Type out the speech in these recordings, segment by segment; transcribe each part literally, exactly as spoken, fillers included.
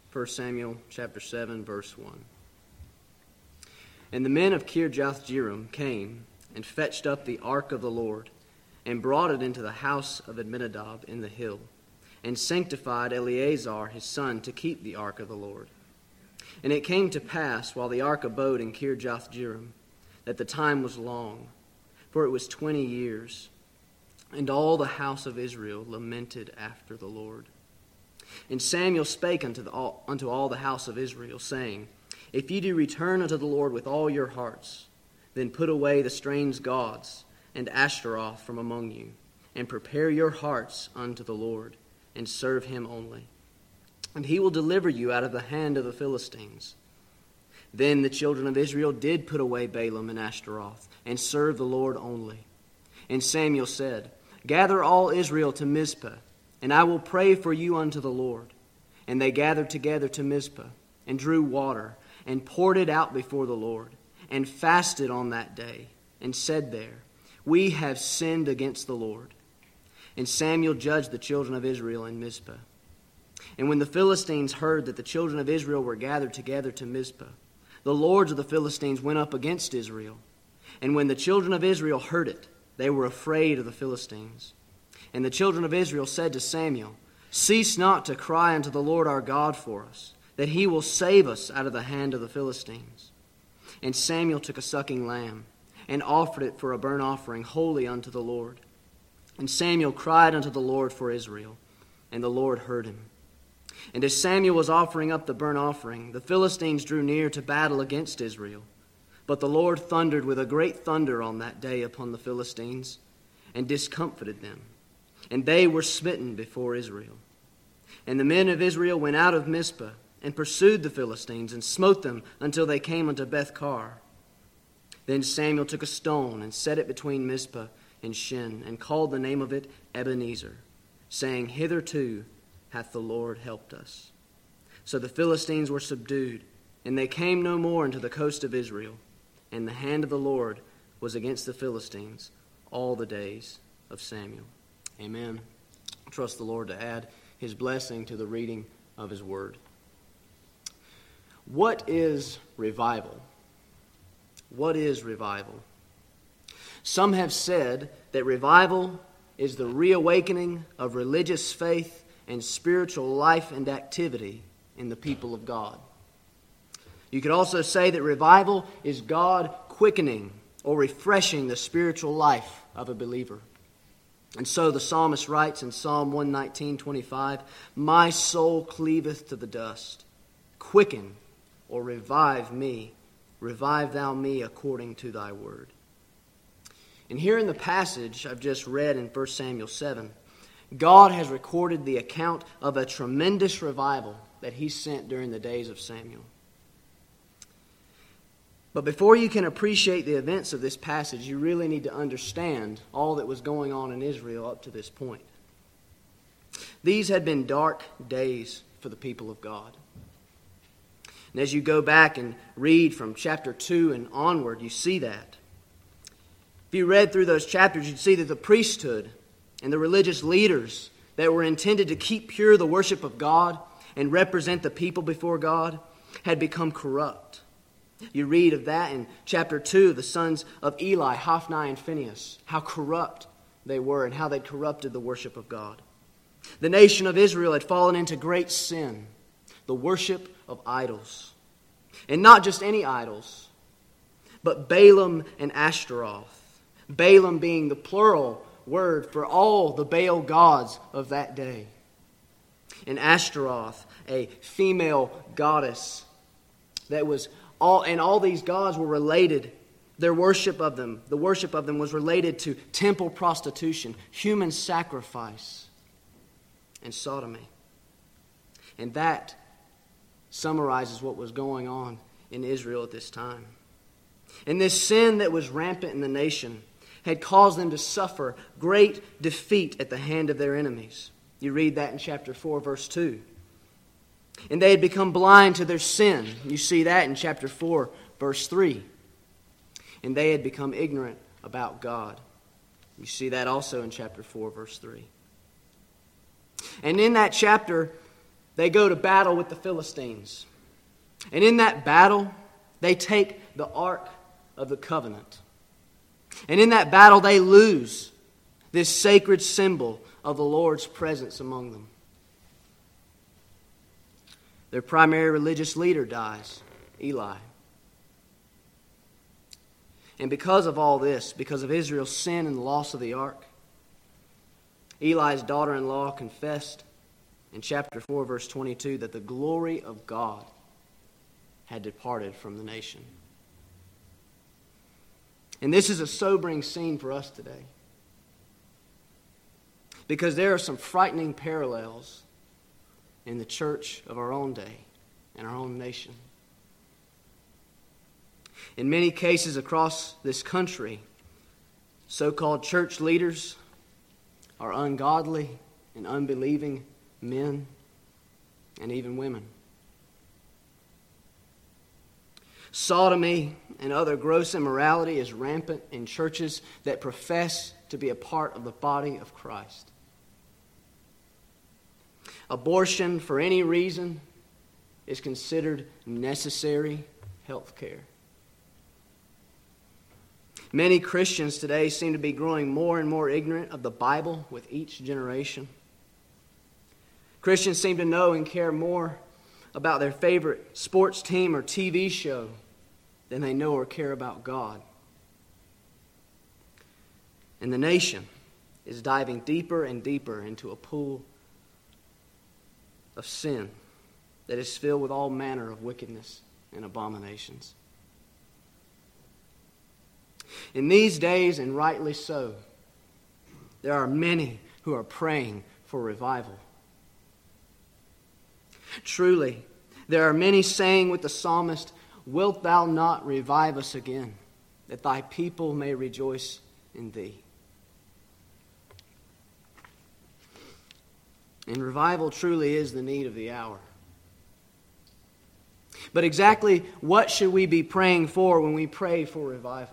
First Samuel chapter seven, verse one. And the men of Kirjath-jearim came and fetched up the ark of the Lord, and brought it into the house of Abinadab in the hill, and sanctified Eleazar his son to keep the ark of the Lord. And it came to pass, while the ark abode in Kirjath-jearim, that the time was long, for it was twenty years, and all the house of Israel lamented after the Lord. And Samuel spake unto, the, all, unto all the house of Israel, saying, If ye do return unto the Lord with all your hearts, then put away the strange gods and Ashtaroth from among you, and prepare your hearts unto the Lord, and serve him only. And he will deliver you out of the hand of the Philistines. Then the children of Israel did put away Balaam and Ashtaroth, and serve the Lord only. And Samuel said, Gather all Israel to Mizpah, and I will pray for you unto the Lord. And they gathered together to Mizpah, and drew water, and poured it out before the Lord, and fasted on that day, and said there, We have sinned against the Lord. And Samuel judged the children of Israel in Mizpah. And when the Philistines heard that the children of Israel were gathered together to Mizpah, the lords of the Philistines went up against Israel. And when the children of Israel heard it, they were afraid of the Philistines. And the children of Israel said to Samuel, Cease not to cry unto the Lord our God for us, that he will save us out of the hand of the Philistines. And Samuel took a sucking lamb, and offered it for a burnt offering holy unto the Lord. And Samuel cried unto the Lord for Israel, and the Lord heard him. And as Samuel was offering up the burnt offering, the Philistines drew near to battle against Israel. But the Lord thundered with a great thunder on that day upon the Philistines, and discomfited them. And they were smitten before Israel. And the men of Israel went out of Mizpah, and pursued the Philistines, and smote them until they came unto Beth-kar. Then Samuel took a stone, and set it between Mizpah and Shin, and called the name of it Ebenezer, saying, Hitherto hath the Lord helped us. So the Philistines were subdued, and they came no more into the coast of Israel. And the hand of the Lord was against the Philistines all the days of Samuel. Amen. I trust the Lord to add his blessing to the reading of his word. What is revival? What is revival? Some have said that revival is the reawakening of religious faith and spiritual life and activity in the people of God. You could also say that revival is God quickening or refreshing the spiritual life of a believer. And so the psalmist writes in Psalm one nineteen, twenty-five, My soul cleaveth to the dust. Quicken or revive me. Revive thou me according to thy word. And here in the passage I've just read in First Samuel seven, God has recorded the account of a tremendous revival that he sent during the days of Samuel. But before you can appreciate the events of this passage, you really need to understand all that was going on in Israel up to this point. These had been dark days for the people of God. And as you go back and read from chapter two and onward, you see that. If you read through those chapters, you'd see that the priesthood and the religious leaders that were intended to keep pure the worship of God and represent the people before God had become corrupt. You read of that in chapter two, the sons of Eli, Hophni and Phinehas, how corrupt they were and how they'd corrupted the worship of God. The nation of Israel had fallen into great sin, the worship of idols. And not just any idols, but Balaam and Ashtaroth. Balaam being the plural word for all the Baal gods of that day. And Ashtaroth, a female goddess that was all, and all these gods were related. Their worship of them, the worship of them was related to temple prostitution, human sacrifice, and sodomy. And that summarizes what was going on in Israel at this time. And this sin that was rampant in the nation had caused them to suffer great defeat at the hand of their enemies. You read that in chapter four, verse two. And they had become blind to their sin. You see that in chapter four, verse three. And they had become ignorant about God. You see that also in chapter four, verse three. And in that chapter, they go to battle with the Philistines. And in that battle, they take the Ark of the Covenant. And in that battle, they lose this sacred symbol of the Lord's presence among them. Their primary religious leader dies, Eli. And because of all this, because of Israel's sin and the loss of the ark, Eli's daughter-in-law confessed in chapter four, verse twenty-two, that the glory of God had departed from the nation. And this is a sobering scene for us today, because there are some frightening parallels in the church of our own day and our own nation. In many cases across this country, so-called church leaders are ungodly and unbelieving men and even women. Sodomy and other gross immorality is rampant in churches that profess to be a part of the body of Christ. Abortion for any reason is considered necessary health care. Many Christians today seem to be growing more and more ignorant of the Bible with each generation. Christians seem to know and care more about their favorite sports team or T V show than they know or care about God. And the nation is diving deeper and deeper into a pool of sin that is filled with all manner of wickedness and abominations. In these days, and rightly so, there are many who are praying for revival. Truly, there are many saying with the psalmist, "Wilt thou not revive us again, that thy people may rejoice in thee?" And revival truly is the need of the hour. But exactly what should we be praying for when we pray for revival?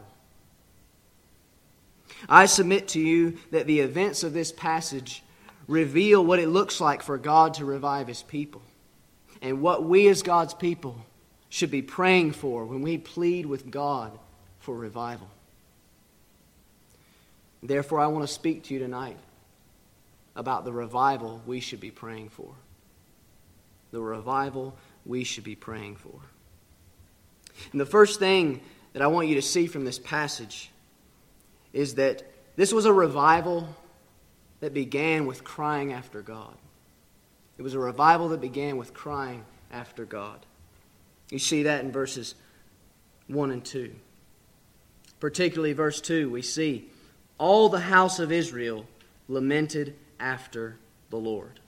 I submit to you that the events of this passage reveal what it looks like for God to revive His people, and what we as God's people should be praying for when we plead with God for revival. Therefore, I want to speak to you tonight about the revival we should be praying for. The revival we should be praying for. And the first thing that I want you to see from this passage is that this was a revival that began with crying after God. It was a revival that began with crying after God. You see that in verses one and two. Particularly verse two, we see, all the house of Israel lamented after the Lord.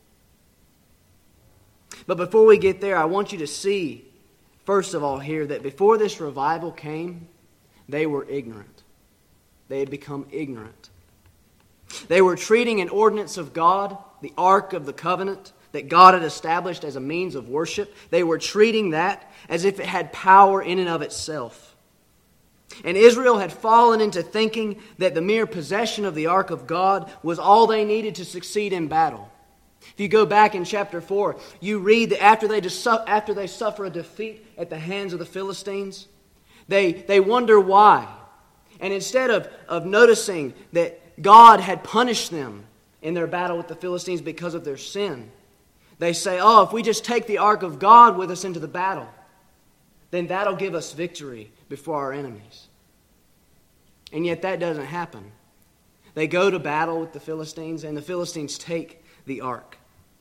But before we get there, I want you to see, first of all here, that before this revival came, they were ignorant. They had become ignorant. They were treating an ordinance of God, the Ark of the Covenant, that God had established as a means of worship. They were treating that as if it had power in and of itself. And Israel had fallen into thinking that the mere possession of the Ark of God was all they needed to succeed in battle. If you go back in chapter four, you read that after they, just, after they suffer a defeat at the hands of the Philistines, they, they wonder why. And instead of, of noticing that God had punished them in their battle with the Philistines because of their sin, they say, oh, if we just take the Ark of God with us into the battle, then that'll give us victory before our enemies. And yet that doesn't happen. They go to battle with the Philistines, and the Philistines take the Ark.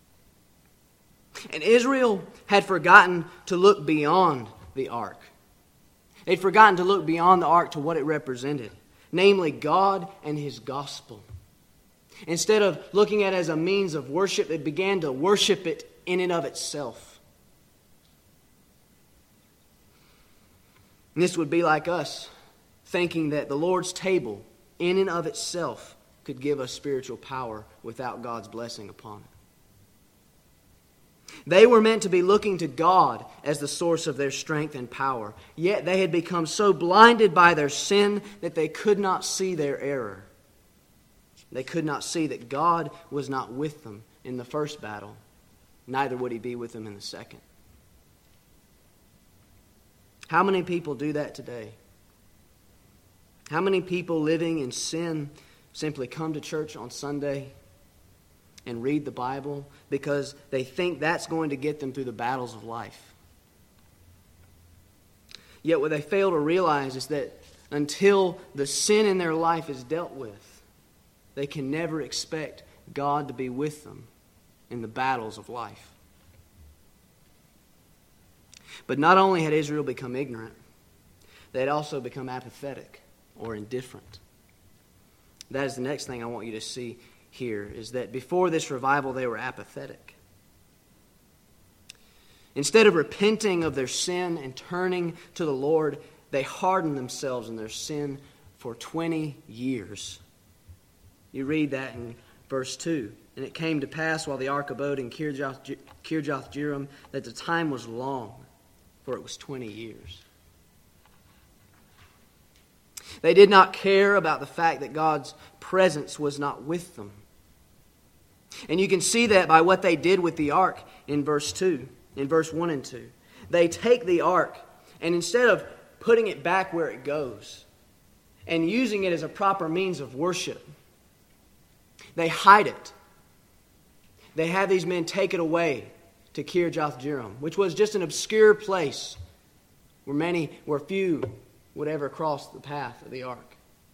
And Israel had forgotten to look beyond the Ark. They'd forgotten to look beyond the Ark to what it represented, namely God and His gospel. Instead of looking at it as a means of worship, they began to worship it in and of itself. And this would be like us, thinking that the Lord's table, in and of itself, could give us spiritual power without God's blessing upon it. They were meant to be looking to God as the source of their strength and power. Yet they had become so blinded by their sin that they could not see their error. They could not see that God was not with them in the first battle, neither would he be with them in the second. How many people do that today? How many people living in sin simply come to church on Sunday and read the Bible because they think that's going to get them through the battles of life? Yet what they fail to realize is that until the sin in their life is dealt with, they can never expect God to be with them in the battles of life. But not only had Israel become ignorant, they had also become apathetic or indifferent. That is the next thing I want you to see here, is that before this revival they were apathetic. Instead of repenting of their sin and turning to the Lord, they hardened themselves in their sin for twenty years. You read that in verse two. And it came to pass while the ark abode in Kirjath Jearim that the time was long, for it was twenty years. They did not care about the fact that God's presence was not with them. And you can see that by what they did with the ark in verse two, in verse one and two. They take the ark, and instead of putting it back where it goes and using it as a proper means of worship, they hide it. They have these men take it away to Kirjath Jearim, which was just an obscure place where many, where few would ever cross the path of the ark.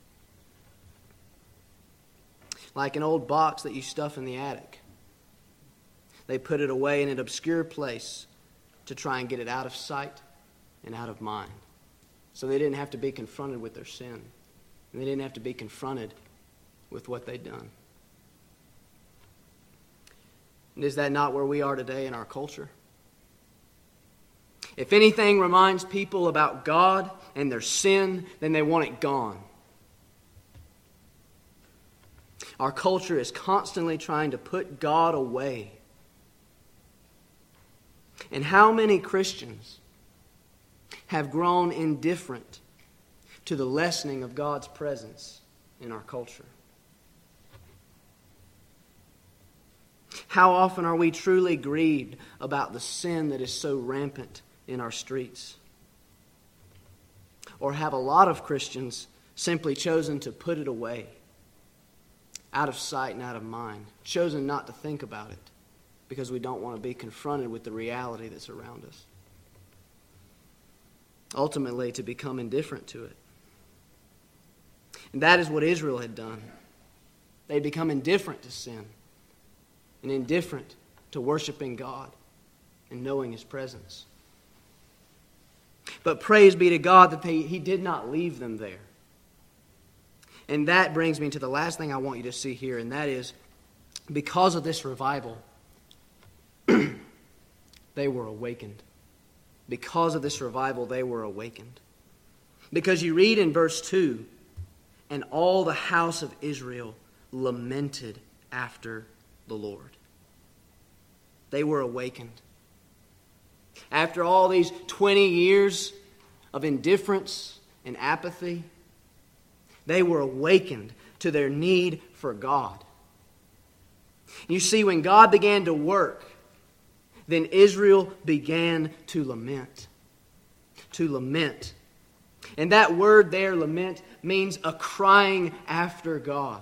Like an old box that you stuff in the attic. They put it away in an obscure place to try and get it out of sight and out of mind. So they didn't have to be confronted with their sin. And they didn't have to be confronted with what they'd done. And is that not where we are today in our culture? If anything reminds people about God and their sin, then they want it gone. Our culture is constantly trying to put God away. And how many Christians have grown indifferent to the lessening of God's presence in our culture? How often are we truly grieved about the sin that is so rampant in our streets? Or have a lot of Christians simply chosen to put it away, out of sight and out of mind, chosen not to think about it because we don't want to be confronted with the reality that's around us? Ultimately, to become indifferent to it. And that is what Israel had done. They'd become indifferent to sin and indifferent to worshiping God and knowing His presence. But praise be to God that they, He did not leave them there. And that brings me to the last thing I want you to see here, and that is, because of this revival, they were awakened. Because of this revival, they were awakened. Because you read in verse two, and all the house of Israel lamented after the Lord. They were awakened. After all these twenty years of indifference and apathy, they were awakened to their need for God. You see, when God began to work, then Israel began to lament. To lament. And that word there, lament, means a crying after God.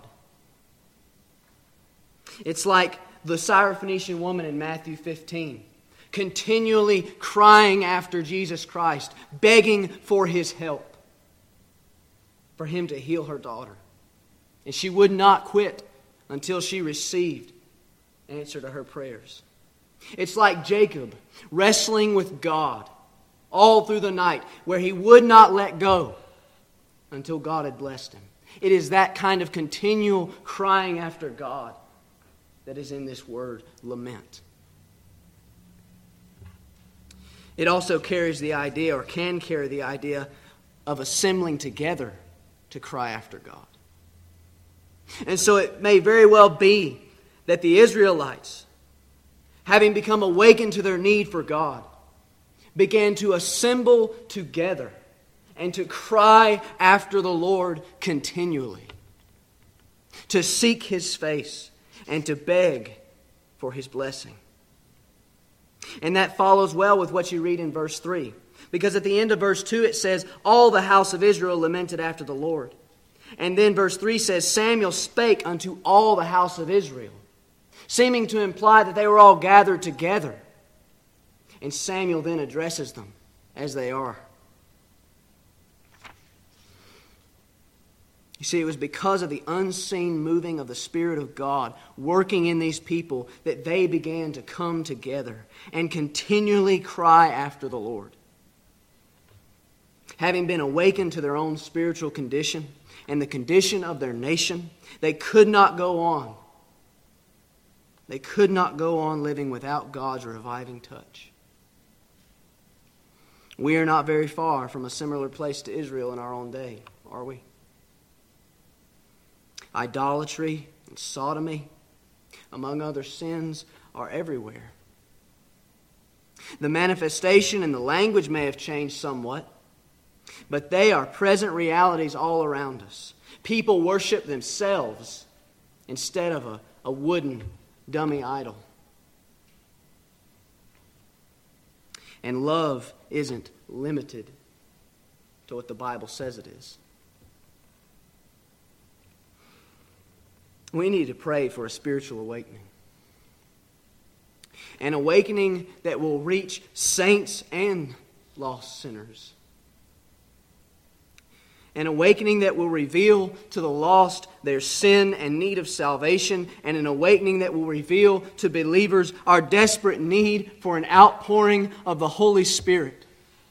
It's like the Syrophoenician woman in Matthew fifteen, continually crying after Jesus Christ, begging for His help, for Him to heal her daughter. And she would not quit until she received answer to her prayers. It's like Jacob wrestling with God all through the night, where he would not let go until God had blessed him. It is that kind of continual crying after God that is in this word, lament. It also carries the idea, or can carry the idea, of assembling together to cry after God. And so it may very well be that the Israelites, having become awakened to their need for God, began to assemble together and to cry after the Lord continually, to seek His face and to beg for His blessing. And that follows well with what you read in verse three. Because at the end of verse two it says, all the house of Israel lamented after the Lord. And then verse three says, Samuel spake unto all the house of Israel, seeming to imply that they were all gathered together. And Samuel then addresses them as they are. You see, it was because of the unseen moving of the Spirit of God working in these people that they began to come together and continually cry after the Lord. Having been awakened to their own spiritual condition and the condition of their nation, they could not go on. They could not go on living without God's reviving touch. We are not very far from a similar place to Israel in our own day, are we? Idolatry and sodomy, among other sins, are everywhere. The manifestation and the language may have changed somewhat, but they are present realities all around us. People worship themselves instead of a, a wooden dummy idol. And love isn't limited to what the Bible says it is. We need to pray for a spiritual awakening. An awakening that will reach saints and lost sinners. An awakening that will reveal to the lost their sin and need of salvation. And an awakening that will reveal to believers our desperate need for an outpouring of the Holy Spirit.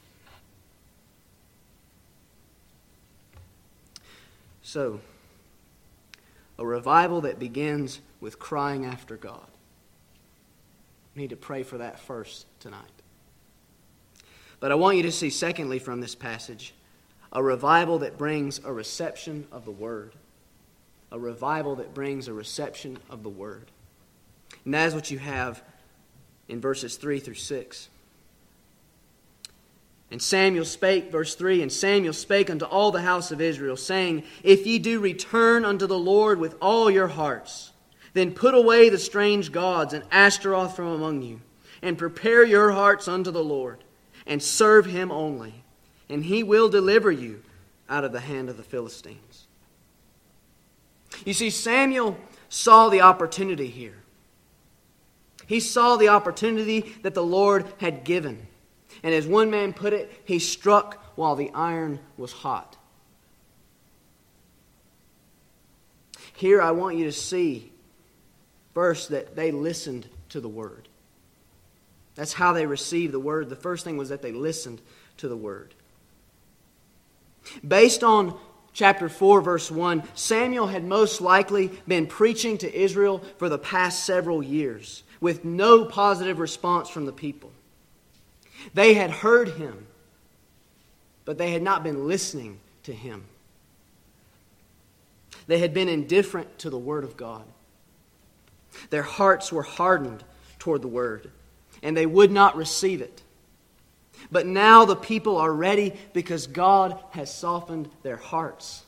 So, a revival that begins with crying after God. We need to pray for that first tonight. But I want you to see, secondly, from this passage, a revival that brings a reception of the Word. A revival that brings a reception of the Word. And that is what you have in verses three through six. And Samuel spake, verse three, and Samuel spake unto all the house of Israel, saying, If ye do return unto the Lord with all your hearts, then put away the strange gods and Ashtaroth from among you, and prepare your hearts unto the Lord, and serve Him only, and He will deliver you out of the hand of the Philistines. You see, Samuel saw the opportunity here. He saw the opportunity that the Lord had given. And as one man put it, he struck while the iron was hot. Here I want you to see first that they listened to the Word. That's how they received the Word. The first thing was that they listened to the Word. Based on chapter four, verse one, Samuel had most likely been preaching to Israel for the past several years with no positive response from the people. They had heard him, but they had not been listening to him. They had been indifferent to the Word of God. Their hearts were hardened toward the Word, and they would not receive it. But now the people are ready because God has softened their hearts.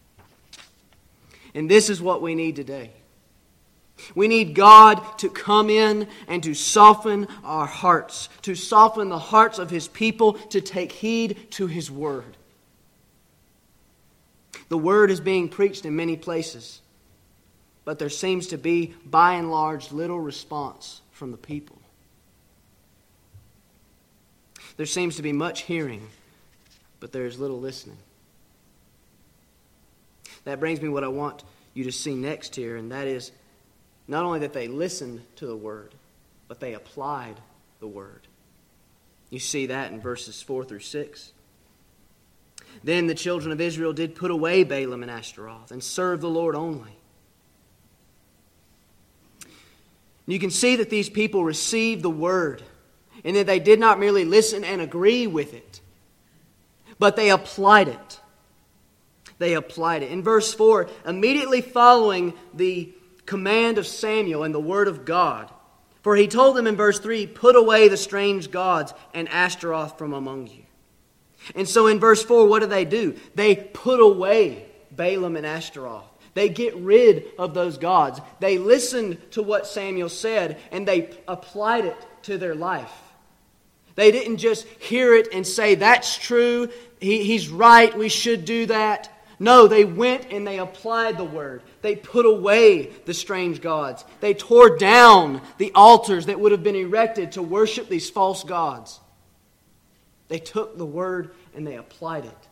And this is what we need today. We need God to come in and to soften our hearts, to soften the hearts of His people, to take heed to His Word. The Word is being preached in many places, but there seems to be, by and large, little response from the people. There seems to be much hearing, but there is little listening. That brings me to what I want you to see next here, and that is not only that they listened to the Word, but they applied the Word. You see that in verses four through six. Then the children of Israel did put away Balaam and Ashtaroth and serve the Lord only. You can see that these people received the Word, and that they did not merely listen and agree with it, but they applied it. They applied it. In verse four, immediately following the command of Samuel and the Word of God, for he told them in verse three, put away the strange gods and Ashtaroth from among you. And so in verse four, what do they do? They put away Balaam and Ashtaroth. They get rid of those gods. They listened to what Samuel said, and they applied it to their life. They didn't just hear it and say, that's true, he, he's right, we should do that. No, they went and they applied the word. They put away the strange gods. They tore down the altars that would have been erected to worship these false gods. They took the word and they applied it.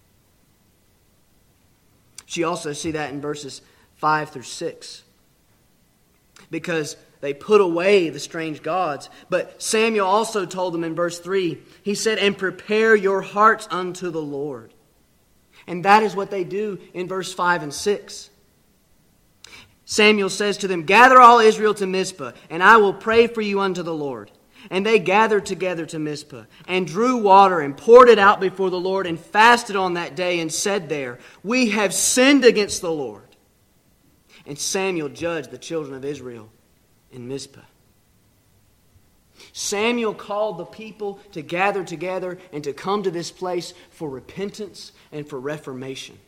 You also see that in verses five through six. Because they put away the strange gods. But Samuel also told them in verse three, he said, and prepare your hearts unto the Lord. And that is what they do in verse five and six. Samuel says to them, gather all Israel to Mizpah, and I will pray for you unto the Lord. And they gathered together to Mizpah, and drew water, and poured it out before the Lord, and fasted on that day, and said there, we have sinned against the Lord. And Samuel judged the children of Israel in Mizpah. Samuel called the people to gather together and to come to this place for repentance and for reformation.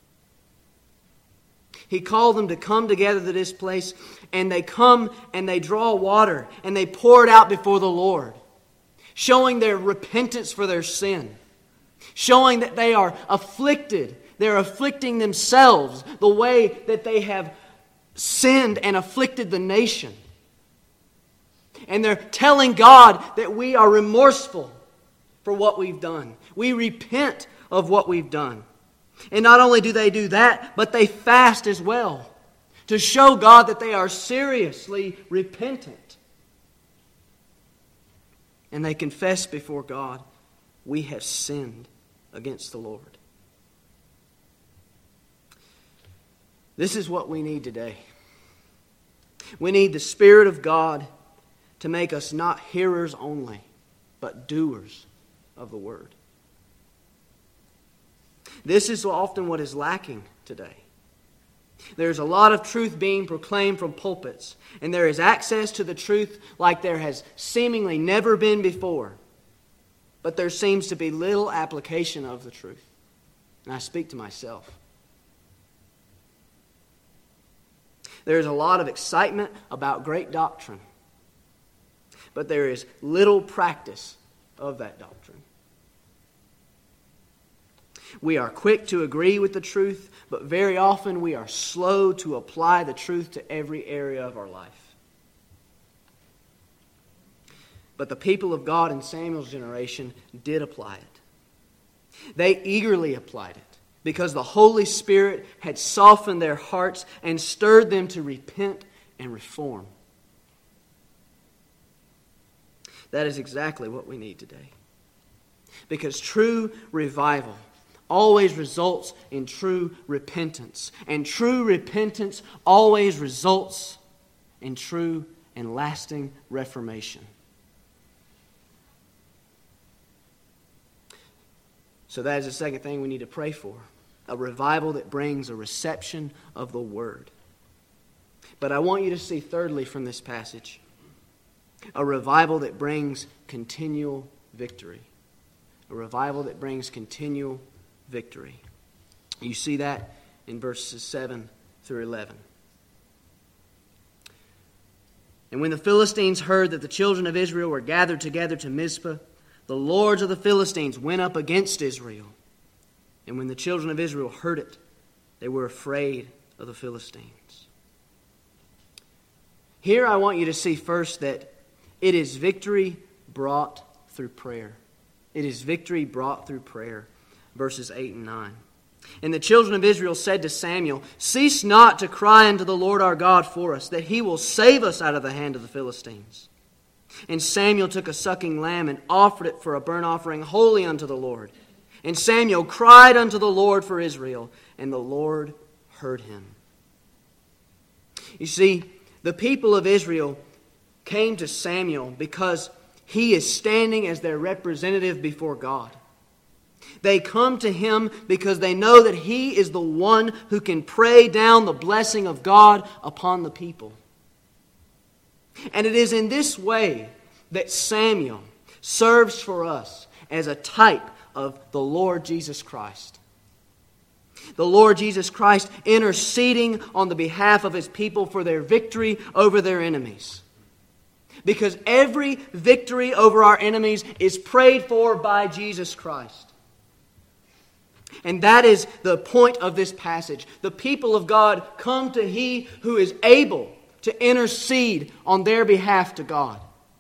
He called them to come together to this place, and they come and they draw water and they pour it out before the Lord, showing their repentance for their sin, showing that they are afflicted. They're afflicting themselves the way that they have sinned and afflicted the nation. And they're telling God that we are remorseful for what we've done. We repent of what we've done. And not only do they do that, but they fast as well to show God that they are seriously repentant. And they confess before God, we have sinned against the Lord. This is what we need today. We need the Spirit of God to make us not hearers only, but doers of the Word. This is often what is lacking today. There's a lot of truth being proclaimed from pulpits, and there is access to the truth like there has seemingly never been before. But there seems to be little application of the truth. And I speak to myself. There's a lot of excitement about great doctrine, but there is little practice of that doctrine. We are quick to agree with the truth, but very often we are slow to apply the truth to every area of our life. But the people of God in Samuel's generation did apply it. They eagerly applied it because the Holy Spirit had softened their hearts and stirred them to repent and reform. That is exactly what we need today. Because true revival always results in true repentance. And true repentance always results in true and lasting reformation. So that is the second thing we need to pray for. A revival that brings a reception of the Word. But I want you to see thirdly from this passage, a revival that brings continual victory. A revival that brings continual victory. You see that in verses seven through eleven. And when the Philistines heard that the children of Israel were gathered together to Mizpah, the lords of the Philistines went up against Israel. And when the children of Israel heard it, they were afraid of the Philistines. Here I want you to see first that it is victory brought through prayer. It is victory brought through prayer. Verses eight and nine. And the children of Israel said to Samuel, cease not to cry unto the Lord our God for us, that He will save us out of the hand of the Philistines. And Samuel took a sucking lamb and offered it for a burnt offering holy unto the Lord. And Samuel cried unto the Lord for Israel, and the Lord heard him. You see, the people of Israel came to Samuel because he is standing as their representative before God. They come to him because they know that he is the one who can pray down the blessing of God upon the people. And it is in this way that Samuel serves for us as a type of the Lord Jesus Christ. The Lord Jesus Christ interceding on the behalf of His people for their victory over their enemies. Because every victory over our enemies is prayed for by Jesus Christ. And that is the point of this passage. The people of God come to He who is able to intercede on their behalf to God.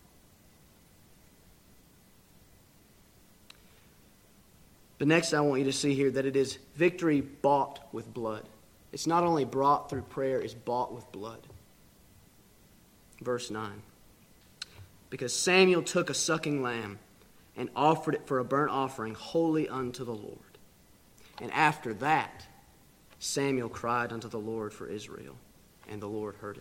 But next I want you to see here that it is victory bought with blood. It's not only brought through prayer, it's bought with blood. Verse nine. Because Samuel took a sucking lamb and offered it for a burnt offering holy unto the Lord. And after that, Samuel cried unto the Lord for Israel, and the Lord heard him.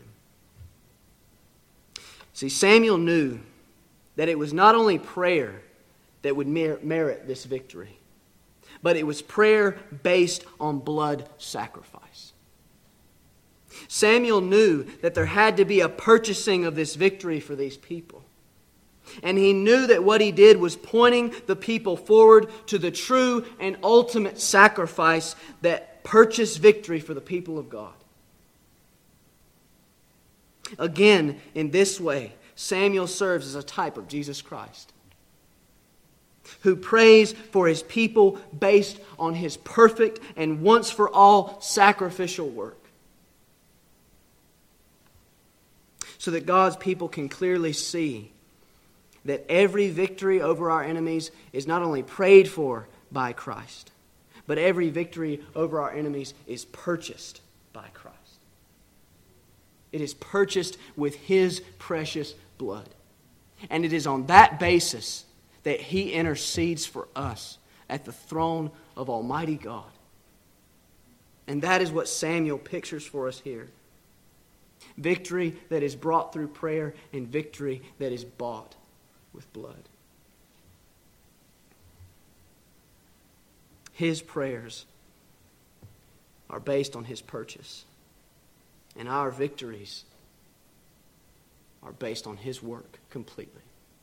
See, Samuel knew that it was not only prayer that would mer- merit this victory, but it was prayer based on blood sacrifice. Samuel knew that there had to be a purchasing of this victory for these people. And he knew that what he did was pointing the people forward to the true and ultimate sacrifice that purchased victory for the people of God. Again, in this way, Samuel serves as a type of Jesus Christ, who prays for His people based on His perfect and once for all sacrificial work. So that God's people can clearly see that every victory over our enemies is not only prayed for by Christ, but every victory over our enemies is purchased by Christ. It is purchased with His precious blood. And it is on that basis that He intercedes for us at the throne of Almighty God. And that is what Samuel pictures for us here. Victory that is brought through prayer and victory that is bought with blood. His prayers are based on His purchase. And our victories are based on His work completely.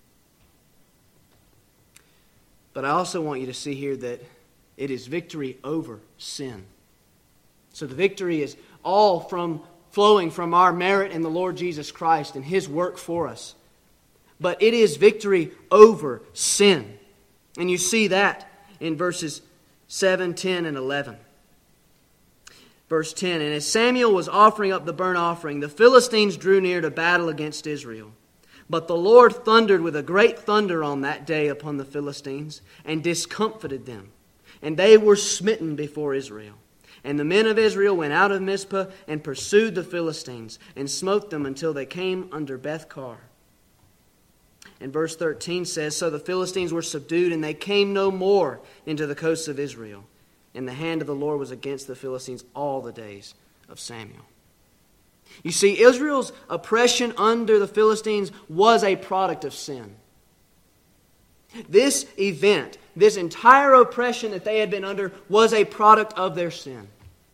But I also want you to see here that it is victory over sin. So the victory is all from flowing from our merit in the Lord Jesus Christ and His work for us. But it is victory over sin. And you see that in verses seven, ten, and eleven. Verse ten, and as Samuel was offering up the burnt offering, the Philistines drew near to battle against Israel. But the Lord thundered with a great thunder on that day upon the Philistines, and discomfited them. And they were smitten before Israel. And the men of Israel went out of Mizpah and pursued the Philistines, and smote them until they came under Beth-kar. And verse thirteen says, so the Philistines were subdued, and they came no more into the coasts of Israel. And the hand of the Lord was against the Philistines all the days of Samuel. You see, Israel's oppression under the Philistines was a product of sin. This event, this entire oppression that they had been under, was a product of their sin.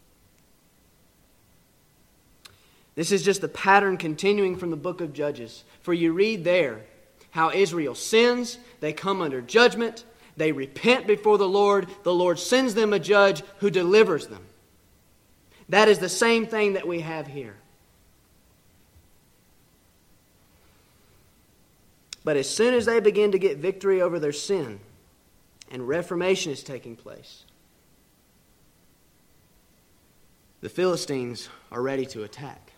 This is just the pattern continuing from the book of Judges. For you read there how Israel sins, they come under judgment, they repent before the Lord, the Lord sends them a judge who delivers them. That is the same thing that we have here. But as soon as they begin to get victory over their sin, and reformation is taking place, the Philistines are ready to attack.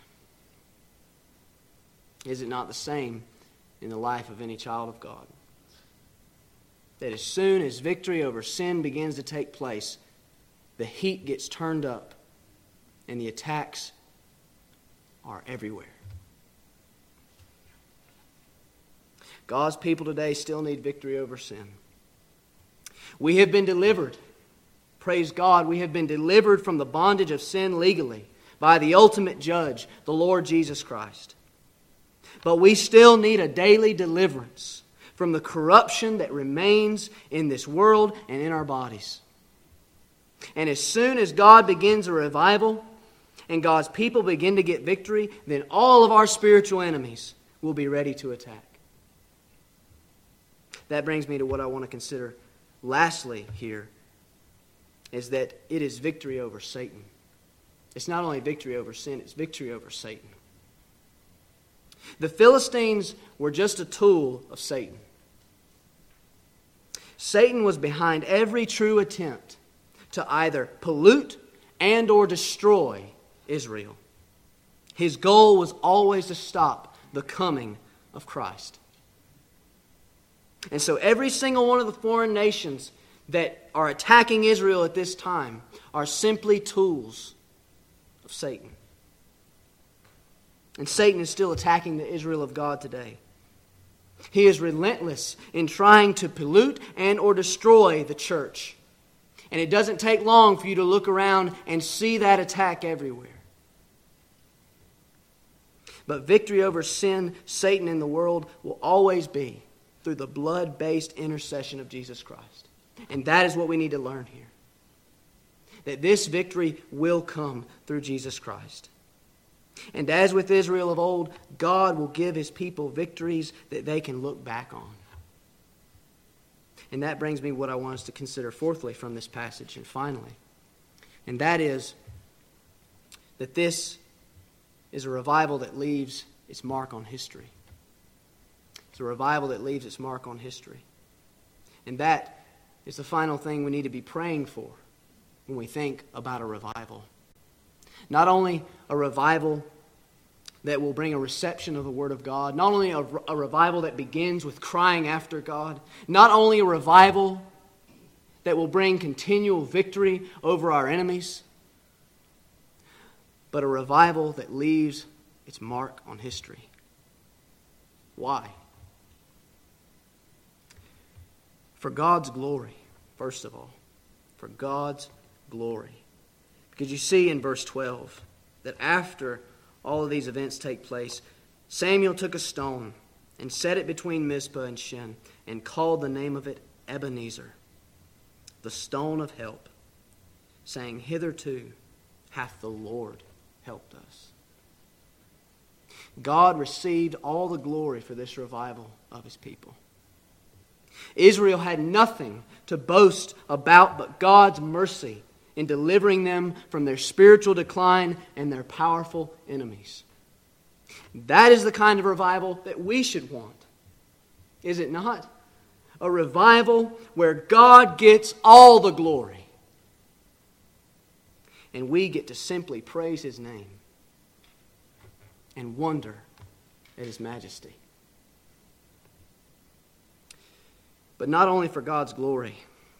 Is it not the same in the life of any child of God? That as soon as victory over sin begins to take place, the heat gets turned up and the attacks are everywhere. God's people today still need victory over sin. We have been delivered. Praise God, we have been delivered from the bondage of sin legally by the ultimate judge, the Lord Jesus Christ. But we still need a daily deliverance from the corruption that remains in this world and in our bodies. And as soon as God begins a revival and God's people begin to get victory, then all of our spiritual enemies will be ready to attack. That brings me to what I want to consider lastly here, is that it is victory over Satan. It's not only victory over sin, it's victory over Satan. The Philistines were just a tool of Satan. Satan was behind every true attempt to either pollute and or destroy Israel. His goal was always to stop the coming of Christ. And so every single one of the foreign nations that are attacking Israel at this time are simply tools of Satan. And Satan is still attacking the Israel of God today. He is relentless in trying to pollute and or destroy the church. And it doesn't take long for you to look around and see that attack everywhere. But victory over sin, Satan, and the world will always be through the blood-based intercession of Jesus Christ. And that is what we need to learn here. That this victory will come through Jesus Christ. And as with Israel of old, God will give His people victories that they can look back on. And that brings me what I want us to consider fourthly from this passage and finally. And that is that this is a revival that leaves its mark on history. It's a revival that leaves its mark on history. And that is the final thing we need to be praying for when we think about a revival. Not only a revival that will bring a reception of the Word of God, not only a, a revival that begins with crying after God, not only a revival that will bring continual victory over our enemies, but a revival that leaves its mark on history. Why? For God's glory, first of all. For God's glory. Because you see in verse twelve that after all of these events take place, Samuel took a stone and set it between Mizpah and Shen and called the name of it Ebenezer, the stone of help, saying, "Hitherto hath the Lord helped us." God received all the glory for this revival of His people. Israel had nothing to boast about but God's mercy in delivering them from their spiritual decline and their powerful enemies. That is the kind of revival that we should want, is it not? A revival where God gets all the glory. And we get to simply praise His name and wonder at His majesty. But not only for God's glory.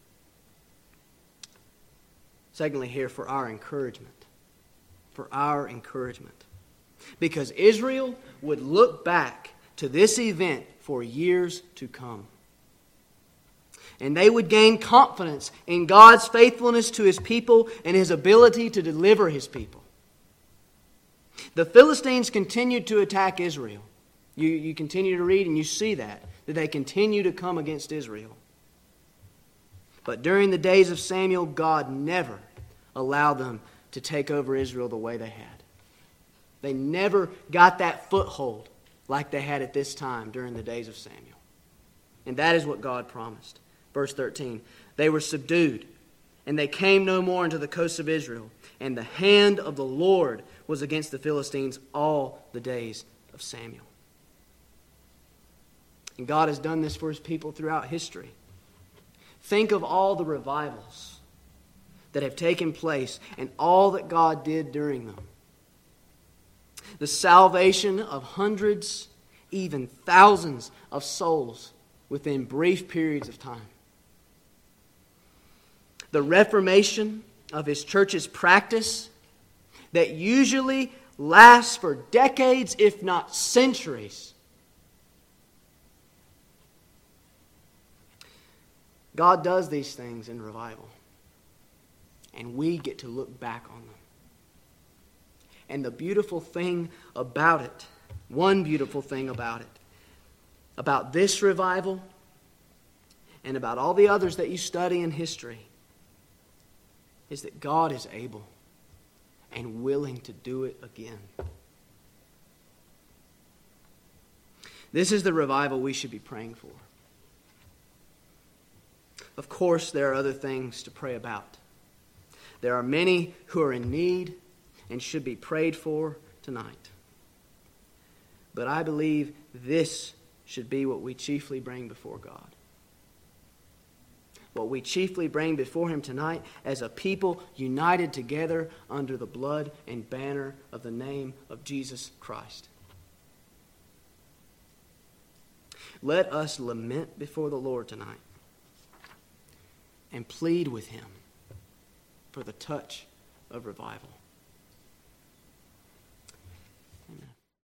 Secondly, here for our encouragement. For our encouragement. Because Israel would look back to this event for years to come. And they would gain confidence in God's faithfulness to His people and His ability to deliver His people. The Philistines continued to attack Israel. You, you continue to read and you see that, that they continue to come against Israel. But during the days of Samuel, God never allowed them to take over Israel the way they had. They never got that foothold like they had at this time during the days of Samuel. And that is what God promised. Verse thirteen, they were subdued, and they came no more into the coasts of Israel. And the hand of the Lord was against the Philistines all the days of Samuel. And God has done this for His people throughout history. Think of all the revivals that have taken place and all that God did during them. The salvation of hundreds, even thousands of souls within brief periods of time. The reformation of His church's practice that usually lasts for decades, if not centuries. God does these things in revival. And we get to look back on them. And the beautiful thing about it, one beautiful thing about it, about this revival and about all the others that you study in history, is that God is able and willing to do it again. This is the revival we should be praying for. Of course, there are other things to pray about. There are many who are in need and should be prayed for tonight. But I believe this should be what we chiefly bring before God. What we chiefly bring before Him tonight as a people united together under the blood and banner of the name of Jesus Christ. Let us lament before the Lord tonight and plead with Him for the touch of revival.